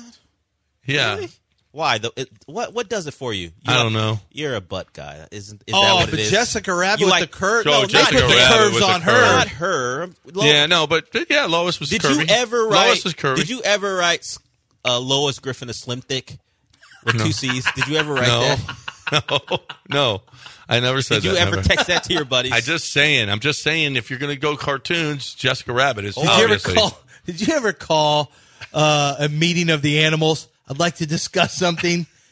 Yeah. Really? Why? The, it, what what does it for you? I You're- don't know. You're a butt guy, isn't? Is that Oh, what but it is? Jessica Rabbit You with like- the curves. Oh, No, not Jessica with the Rabbit curves with the on her. curves. Not her. Lo- Yeah, no, but yeah, Lois was Did curvy. you ever write? Lois was curvy. Did you ever write uh, Lois Griffin a slim thick with No. two C's? Did you ever write No. that? no, no, I never said Did you that. ever never. text that to your buddies? I just saying. I'm just saying. If you're going to go cartoons, Jessica Rabbit is Did you ever obviously. call? Did you ever call uh, a meeting of the animals? I'd like to discuss something.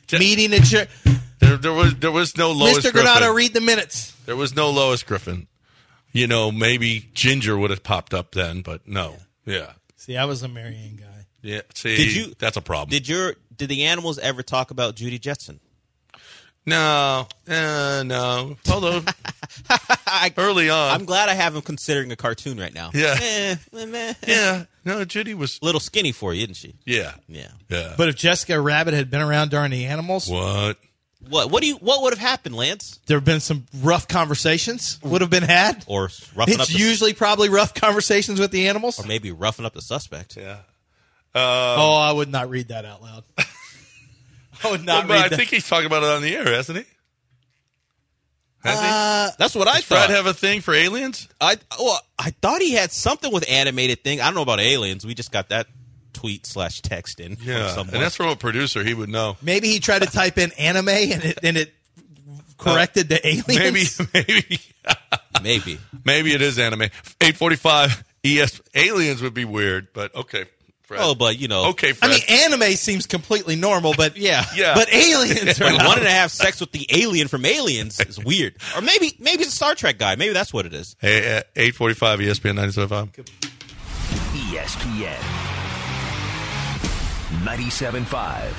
meeting adjourned. There, there was there was no Lois Mister Griffin. Granado, read the minutes. There was no Lois Griffin. You know, maybe Ginger would have popped up then, but no. Yeah. See, I was a Marianne guy. Yeah. See, Did you? that's a problem. Did your did the animals ever talk about Judy Jetson? No, uh, no. Although early on, I'm glad I have him considering a cartoon right now. Yeah. Eh, eh, meh. yeah. No, Judy was. A little skinny for you, isn't she? Yeah, Yeah. yeah. But if Jessica Rabbit had been around during the animals, what? What? What do you? What would have happened, Lance? there have been some rough conversations would have been had. Or roughing up It's the, usually probably rough conversations with the animals. or maybe roughing up the suspect. Yeah. oh, I would not read that out loud. I would Well, not but read I that. think he's talking about it on the air, hasn't he? Has Uh, That's what I he? Does Fred thought. have a thing for aliens? I well, I thought he had something with animated thing. I don't know about aliens. We just got that tweet slash text in Yeah, from someone. and that's from a producer. He would know. Maybe he tried to type in anime and it and it corrected the aliens. Maybe, maybe, maybe. maybe it is anime. eight forty-five E S. Aliens would be weird, but okay, Fred. Oh, but you know, okay, I Fred. mean, anime seems completely normal, but yeah, Yeah. but aliens are Like, not. wanting to have sex with the alien from Aliens is weird. Or maybe maybe it's a Star Trek guy. Maybe that's what it is. Hey, uh, eight forty-five E S P N ninety-seven point five. E S P N ninety-seven point five.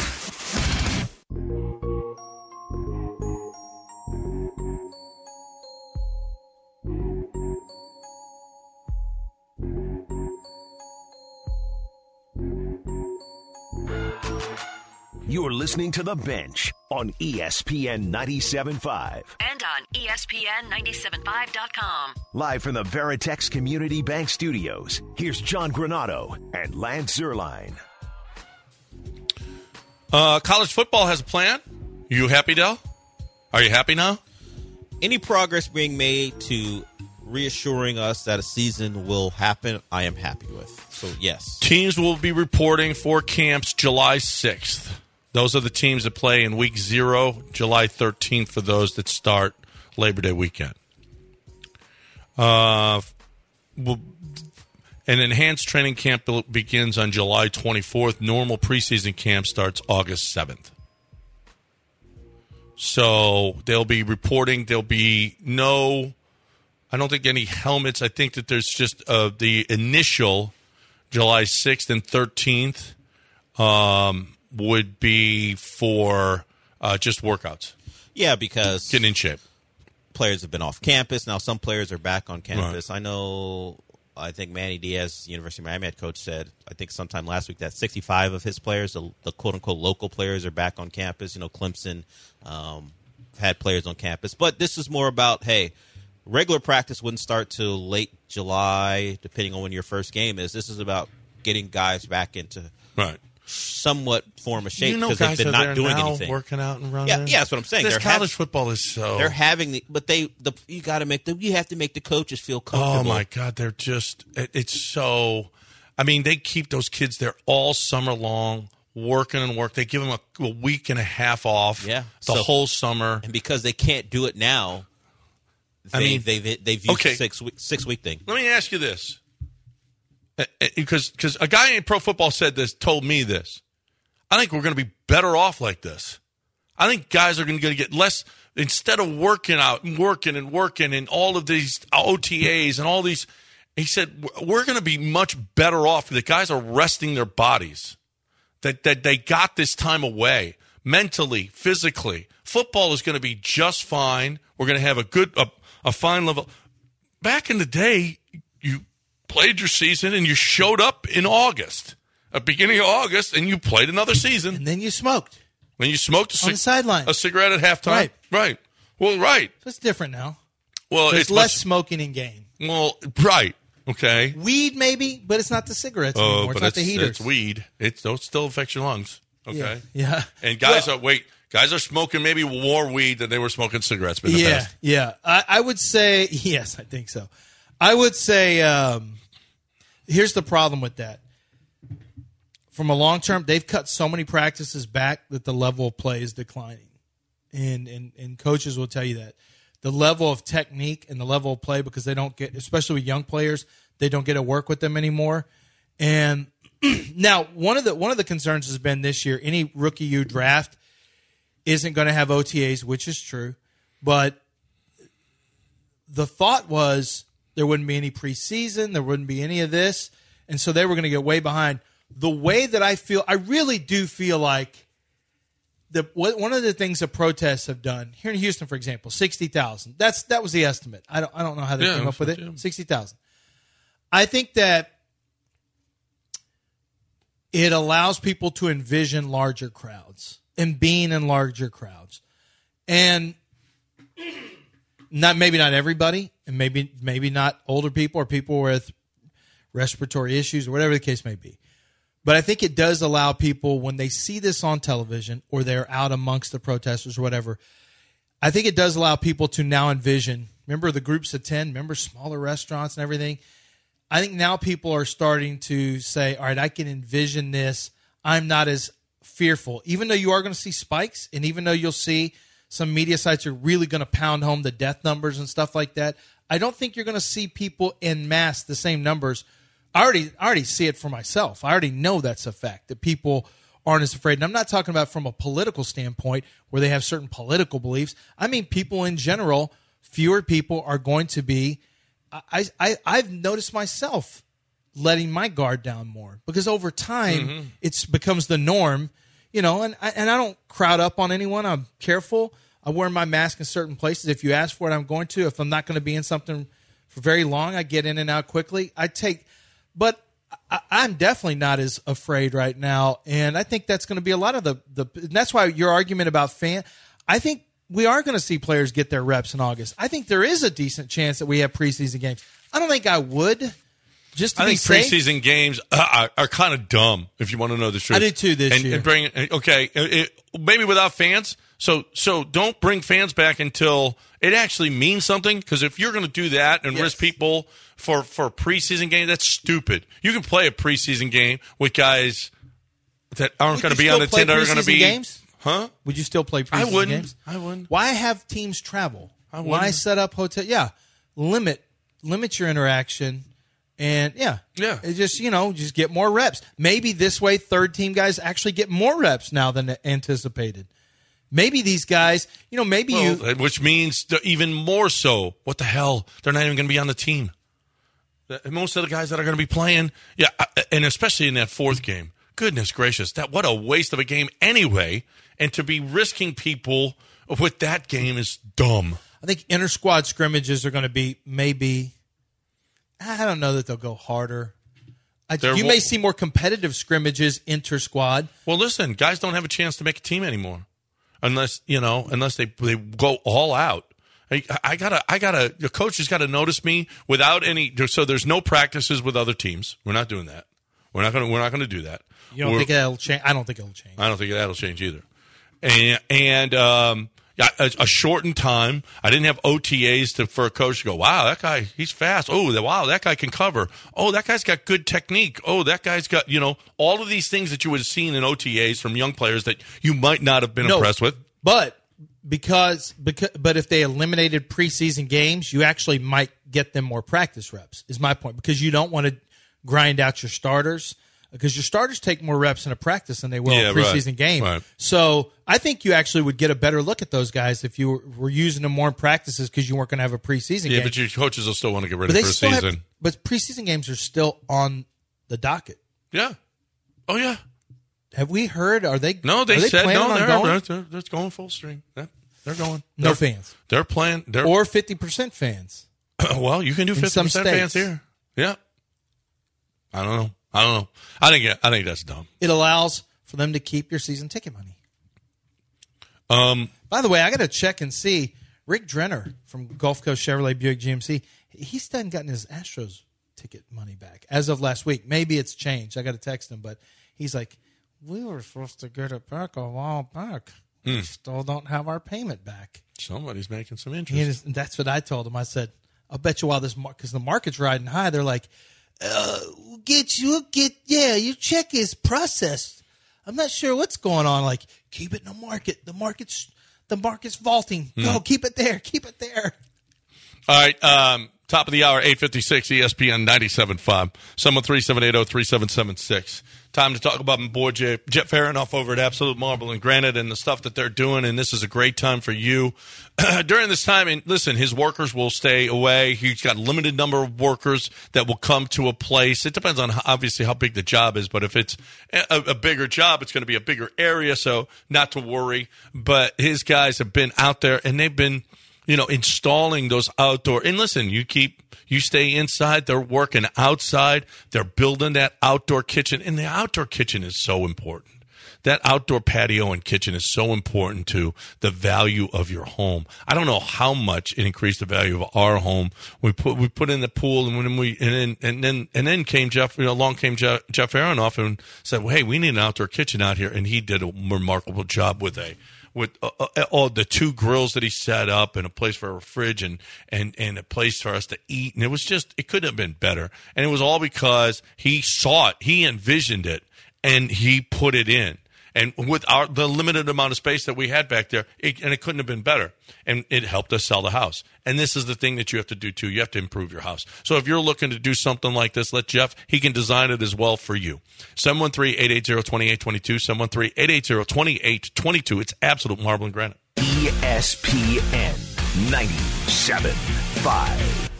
You're listening to The Bench on E S P N ninety-seven point five. And on E S P N nine seven five dot com. Live from the Veritex Community Bank Studios, here's John Granado and Lance Zierlein. Uh, college football has a plan. You happy, Del? Are you happy now? Any progress being made to reassuring us that a season will happen, I am happy with. So, yes. Teams will be reporting for camps July sixth. Those are the teams that play in week zero, July thirteenth for those that start Labor Day weekend. Uh, well, an enhanced training camp begins on July twenty-fourth. Normal preseason camp starts August seventh. So they'll be reporting. There'll be no, I don't think any helmets. I think that there's just uh, the initial July sixth and thirteenth um, would be for uh, just workouts, Yeah, because getting in shape. players have been off campus. Now some players are back on campus. Right. I know, I think Manny Diaz, University of Miami head coach, said, I think sometime last week, that sixty-five of his players, the, the quote-unquote local players, are back on campus. You know, Clemson um, had players on campus. But this is more about, hey, regular practice wouldn't start till late July, depending on when your first game is. This is about getting guys back into Right. somewhat form of shape You know, because guys they've been are not there doing now anything. working out and running. Yeah, yeah, that's what I'm saying. This They're college having- football is so. They're having the, but they, the you got to make the, you have to make the coaches feel comfortable. Oh my God, they're just. It, it's so. I mean, they keep those kids there all summer long, working and work. They give them a, a week and a half off. Yeah. the So- whole summer. And because they can't do it now, they, I mean- they've they've used Okay. the six week six week thing. Let me ask you this, because because a guy in pro football said this, told me this. I think we're going to be better off like this. I think guys are going to get less instead of working out and working and working and all of these O T As and all these. He said we're going to be much better off. The guys are resting their bodies. That that they got this time away mentally, physically. Football is going to be just fine. We're going to have a good a, a fine level. Back in the day, you played your season and you showed up in August. At beginning of August, and you played another season. And then you smoked. When you smoked a, On the sideline. a cigarette at halftime. Right. Right. Well, right. So it's different now. Well, There's it's less much- smoking in game. well, right. Okay. Weed maybe, but it's not the cigarettes Oh, anymore. It's but not it's, the heaters. it's weed. It still affects your lungs. Okay. Yeah. yeah. And guys Well, are wait, guys are smoking maybe more weed than they were smoking cigarettes in the yeah, past. yeah. I, I would say yes. I think so. I would say um, here's the problem with that. From a long term, they've cut so many practices back that the level of play is declining, and and and coaches will tell you that the level of technique and the level of play, because they don't get, especially with young players, they don't get to work with them anymore. And now one of the one of the concerns has been this year, any rookie you draft, isn't going to have O T As, which is true. But the thought was there wouldn't be any preseason, there wouldn't be any of this, and so they were going to get way behind. The way that I feel, I really do feel like the one of the things the protests have done here in Houston, for example, sixty thousand. That's that was the estimate. I don't I don't know how they Yeah, came up with it. yeah. Sixty thousand. I think that it allows people to envision larger crowds and being in larger crowds, and not maybe not everybody, and maybe maybe not older people or people with respiratory issues or whatever the case may be. But I think it does allow people, when they see this on television or they're out amongst the protesters or whatever, I think it does allow people to now envision, remember the groups of ten, remember smaller restaurants and everything? I think now people are starting to say, all right, I can envision this. I'm not as fearful. Even though you are going to see spikes, and even though you'll see some media sites are really going to pound home the death numbers and stuff like that, I don't think you're going to see people en masse the same numbers. I already, I already see it for myself. I already know that's a fact, that people aren't as afraid. And I'm not talking about from a political standpoint where they have certain political beliefs. I mean, people in general, fewer people are going to be. I, I, I've noticed myself letting my guard down more because over time mm-hmm. it's becomes the norm, you know, and I, and I don't crowd up on anyone. I'm careful. I wear my mask in certain places. If you ask for it, I'm going to. If I'm not going to be in something for very long, I get in and out quickly. I take. But I, I'm definitely not as afraid right now, and I think that's going to be a lot of the the. And that's why your argument about fan. I think we are going to see players get their reps in August. I think there is a decent chance that we have preseason games. I don't think I would. Just to I be think safe. preseason games are, are kind of dumb. If you want to know the truth, I did too this and, year. And bring okay, it, maybe without fans. So so don't bring fans back until it actually means something. Because if you're going to do that and Yes. risk people for for a preseason game, that's stupid. You can play a preseason game with guys that aren't going to be on the team. That are going to be games. Huh? Would you still play preseason I wouldn't. games? I wouldn't. Why have teams travel? I Why wouldn't. set up hotel? Yeah, limit limit your interaction, and yeah, Yeah. It just you know just get more reps. Maybe this way, third team guys actually get more reps now than anticipated. Maybe these guys, you know, maybe Well, you. which means they're even more so. What the hell? They're not even going to be on the team. The- Most of the guys that are going to be playing, yeah, and especially in that fourth game. Goodness gracious, that what a waste of a game anyway. And to be risking people with that game is dumb. I think inter squad scrimmages are going to be maybe. I don't know that they'll go harder. I, They're you wa- may see more competitive scrimmages inter squad. Well, listen, guys don't have a chance to make a team anymore, unless you know, unless they they go all out. I, I gotta, I gotta. The coach has got to notice me without any. So there's no practices with other teams. We're not doing that. We're not gonna. We're not gonna do that. You don't We're- think that'll change? I don't think it'll change. I don't think that'll change either. And and um, yeah, a, a shortened time. I didn't have O T As to, for a coach to go, wow, that guy, he's fast. Oh, the, wow, that guy can cover. Oh, that guy's got good technique. Oh, that guy's got, you know, all of these things that you would have seen in O T As from young players that you might not have been No, impressed with. But because because but if they eliminated preseason games, you actually might get them more practice reps. Is my point, because you don't want to grind out your starters. Because your starters take more reps in a practice than they will Yeah, in a preseason right, game. right. So I think you actually would get a better look at those guys if you were, were using them more in practices because you weren't going to have a preseason Yeah, game. but your coaches will still want to get But ready they for a still have- season. but preseason games are still on the docket. Yeah. Oh, yeah. Have we heard? Are they? No, they are they said planning no. on They're, going? they're, they're, they're going full stream. Yeah, they're going. No They're- fans They're playing. They're, or fifty percent fans. well, you can do in fifty some percent fans states. here. Yeah. I don't know. I don't know. I think I think that's dumb. It allows for them to keep your season ticket money. Um, By the way, I got to check and see. Rick Drenner from Gulf Coast Chevrolet Buick G M C, he still hasn't gotten his Astros ticket money back as of last week. Maybe it's changed. I got to text him, but he's like, we were supposed to get it back a while back. We still don't have our payment back. somebody's making some He interest. is- and that's what I told him. I said, I'll bet you while this market, because the market's riding high, they're like, uh, we'll get you, we'll get, yeah, your check is processed. I'm not sure what's going on. Like, keep it in the market. The market's, the market's vaulting. Go, keep it there. Keep it there. All right. Um, Top of the hour, eight fifty-six, E S P N ninety-seven point five. seven one three, seven eight zero, three seven seven six. Time to talk about my boy J- Jet Farinoff over at Absolute Marble and Granite and the stuff that they're doing, and this is a great time for you. During this time, and listen, his workers will stay away. He's got a limited number of workers that will come to a place. It depends on, how, obviously, how big the job is, but if it's a, a bigger job, it's going to be a bigger area, so not to worry. But his guys have been out there, and they've been, you know, installing those outdoor. And listen, you keep, you stay inside. They're working outside. They're building that outdoor kitchen. And the outdoor kitchen is so important. That outdoor patio and kitchen is so important to the value of your home. I don't know how much it increased the value of our home. We put we put in the pool, and when we and then and then and then came Jeff. You know, along came Jeff, Jeff Farinoff and said, "Well, hey, we need an outdoor kitchen out here," and he did a remarkable job with a. With uh, uh, all the two grills that he set up and a place for a fridge and, and, and a place for us to eat. And it was just, it couldn't have been better. And it was all because he saw it, he envisioned it, and he put it in. And with our the limited amount of space that we had back there, it, and it couldn't have been better. And it helped us sell the house. And this is the thing that you have to do, too. You have to improve your house. So if you're looking to do something like this, let Jeff, he can design it as well for you. seven one three, eight eight zero, two eight two two, seven one three, eight eight zero, two eight two two. It's Absolute Marble and Granite. E S P N ninety-seven point five.